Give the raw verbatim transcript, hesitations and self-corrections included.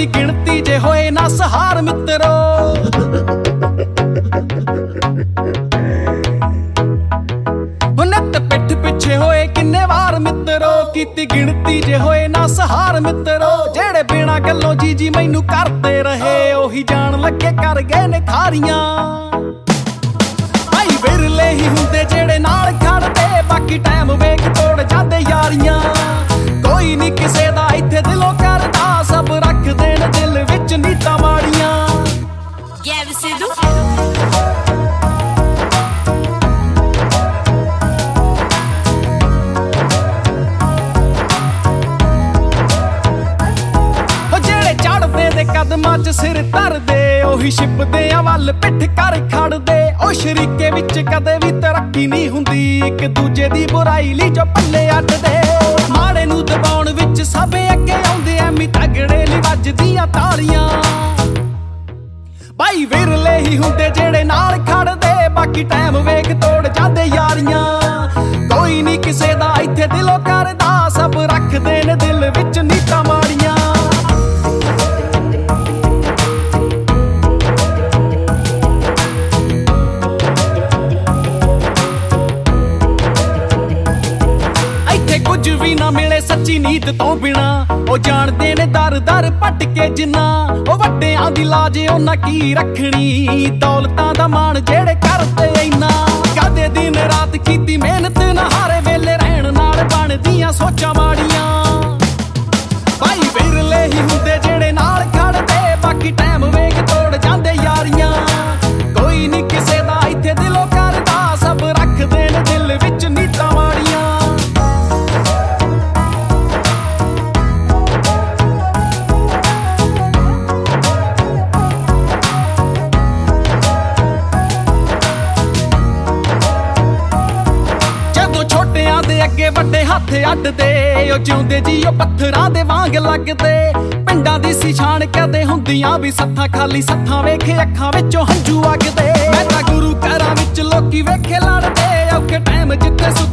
ਕਿਤੀ ਗਿਣਤੀ ਜੇ ਹੋਏ ਨਾ ਸਹਾਰ ਮਿੱਤਰੋ। ਨਿੱਤ ਪਿੱਠ ਪਿੱਛੇ ਹੋਏ ਕਿੰਨੇ ਵਾਰ ਮਿੱਤਰੋ, ਕਿਤੀ ਗਿਣਤੀ ਜੇ ਹੋਏ ਨਾ ਸਹਾਰ ਮਿੱਤਰੋ। ਜਿਹੜੇ ਬਿਨਾਂ ਗੱਲੋਂ ਜੀ ਜੀ ਮੈਨੂੰ ਕਰਦੇ ਰਹੇ, ਉਹੀ ਜਾਣ ਲੱਗੇ ਕਰ ਗਏ ਨੇ ਖਾਰੀਆਂ। ਭਾਈ ਵਿਰਲੇ ਹੀ ਹੁੰਦੇ ਜਿਹੜੇ ਨਾਲ ਖੜਦੇ, ਬਾਕੀ ਟਾਈਮ ਵੇਖ ਤੋੜ ਜਾਂਦੇ ਯਾਰੀਆਂ। ਕੋਈ ਨੀ ਕਿਸੇ ਦਾ ਇੱਥੇ ਦਿਲੋਂ ਕਰਦਾ, ਸਭ ਰੱਖਦੇ ਨੇ ਦਿਲ ਵਿੱਚ ਨੀਤਾਂ ਮਾੜੀਆਂ। ਕਦਮਾਂ ਚ ਸਿਰ ਧਰਦੇ, ਉਹੀ ਛਿਪਦੇ ਆ ਵੱਲ ਪਿੱਠ ਕਰ ਖੜਦੇ। ਉਹ ਸ਼ਰੀਕੇ ਵਿੱਚ ਕਦੇ ਵੀ ਤਰੱਕੀ ਨਹੀਂ ਹੁੰਦੀ, ਇੱਕ ਦੂਜੇ ਦੀ ਬੁਰਾਈ ਲਈ ਜੋ ਪੱਲੇ ਅੱਡਦੇ। ਮਾੜੇ ਨੂੰ ਦਬਾਉਣ ਵਿੱਚ ਸਭ ਅੱਗੇ ਆਉਂਦੇ, ਐਵੇਂ ਤਗੜੇ ਲਈ ਵੱਜਦੀਆਂ ਤਾਲੀਆਂ। ਭਾਈ ਵਿਰਲੇ ਹੀ ਹੁੰਦੇ ਜਿਹੜੇ ਨਾਲ ਖੜਦੇ, ਬਾਕੀ ਟਾਈਮ ਵੇਖ ਤੋੜ ਜਾਂਦੇ ਯਾਰੀਆਂ। ਕੋਈ ਨੀ ਕਿਸੇ ਦਾ ਇੱਥੇ ਦਿਲੋਂ ਕਰਦਾ, ਸਭ ਰੱਖਦੇ ਨੇ ਦਿਲ ਵਿੱਚ ਨੀਤਾਂ ਮਾੜੀਆਂ। ਕੁਝ ਵੀ ਨਾ ਮਿਲੇ ਸੱਚੀ ਨੀਤ ਤੋਂ ਬਿਨਾ, ਉਹ ਜਾਣਦੇ ਨੇ ਦਰ ਦਰ ਭੱਟ ਕੇ ਜਿੰਨਾ। ਉਹ ਵੱਡਿਆਂ ਦੀ ਲਾਜ ਉਹਨਾਂ ਕੀ ਰੱਖਣੀ, ਦੌਲਤਾਂ ਦਾ ਮਾਣ ਜਿਹੜੇ ਕਰਦੇ ਇੰਨਾ। ਕਦੇ ਦਿਨ ਰਾਤ ਕੀਤੀ ਮਿਹਨਤ ਨਾ ਹਾਰੇ, ਵੇਲੇ ਰਹਿਣ ਨਾਲ ਬਣਦੀਆਂ ਸੋਚਾਂ ਮਾੜੀਆਂ। ਭਾਈ ਵਿਰਲੇ ਹੀ ਹੁੰਦੇ ਜਿਹੜੇ ਨਾਲ ਖੜਦੇ, ਬਾਕੀ ਟਾਈਮ ਵੇਖ ਤੋੜ ਜਾਂਦੇ ਯਾਰੀਆਂ। ਕੋਈ ਨੀ ਕਿਸੇ ਦਾ ਇੱਥੇ ਦਿਲੋਂ ਕਰਦਾ, ਸਭ ਰੱਖਦੇ ਨੇ ਦਿਲ ਵਿੱਚ ਨੀਤਾਂ ਮਾੜੀਆਂ। ਛੋਟਿਆਂ ਦੇ ਅੱਗੇ ਵੱਡੇ ਹੱਥ ਅੱਡਦੇ, ਉਹ ਜਿਉਂਦੇ ਜੀ ਉਹ ਪੱਥਰਾਂ ਦੇ ਵਾਂਗ ਲੱਗਦੇ। ਪਿੰਡਾਂ ਦੀ ਸੀ ਸ਼ਾਨ ਕਦੇ ਹੁੰਦੀਆਂ ਵੀ ਸੱਥਾਂ, ਖਾਲੀ ਸੱਥਾਂ ਵੇਖੇ ਅੱਖਾਂ ਵਿੱਚੋਂ ਹੰਝੂ ਵਗਦੇ। ਮੈਂ ਤਾਂ ਗੁਰੂ ਘਰਾਂ ਵਿੱਚ ਲੋਕੀ ਵੇਖੇ ਲੜਦੇ, ਔਖੇ ਟਾਈਮ ਜਿੱਥੇ